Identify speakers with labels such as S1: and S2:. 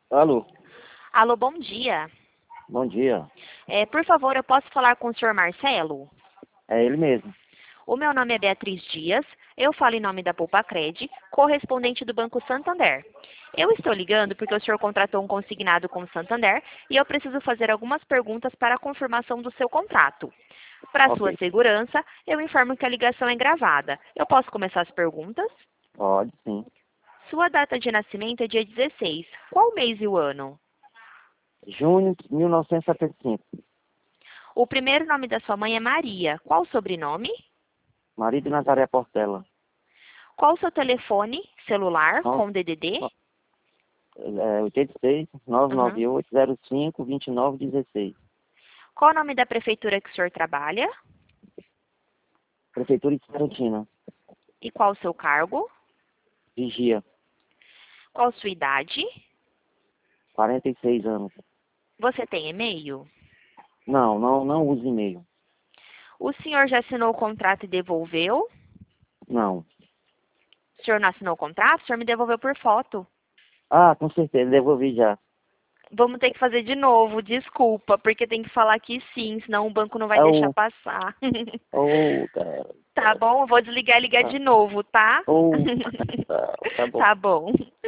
S1: Alô,
S2: Alô, bom dia.
S1: bom dia.
S2: Por favor, eu posso falar com o senhor Marcelo?
S1: É ele mesmo.
S2: O meu nome é Beatriz Dias, eu falo em nome da Poupacred, correspondente do Banco Santander. Eu estou ligando porque o senhor contratou um consignado com o Santander e eu preciso fazer algumas perguntas para a confirmação do seu contrato. Para
S1: Ok,
S2: sua segurança, eu informo que a ligação é gravada. Eu posso começar as perguntas?
S1: pode sim.
S2: Sua data de nascimento é dia 16. Qual mês e o ano?
S1: Junho de 1975.
S2: O primeiro nome da sua mãe é Maria. Qual o sobrenome?
S1: Marido de Nazaré Portela.
S2: Qual o seu telefone celular
S1: No-
S2: com DDD?
S1: 86
S2: Uhum.
S1: 998 05 29 16.
S2: Qual o nome da prefeitura que o senhor trabalha?
S1: Prefeitura de Cerotina.
S2: E qual o seu cargo?
S1: Vigia.
S2: Qual sua idade?
S1: 46 anos.
S2: Você tem e-mail?
S1: Não uso e-mail.
S2: O senhor já assinou o contrato e devolveu?
S1: Não.
S2: O senhor não assinou o contrato? O senhor me devolveu por foto.
S1: Ah, com certeza, devolvi já.
S2: Vamos ter que fazer de novo, desculpa, porque tem que falar que sim, senão o banco não vai
S1: É
S2: deixar
S1: o...
S2: passar.
S1: Cara.
S2: Tá bom, eu vou desligar e ligar
S1: Tá.
S2: de novo, tá?
S1: Ô, tá bom.
S2: Tá bom.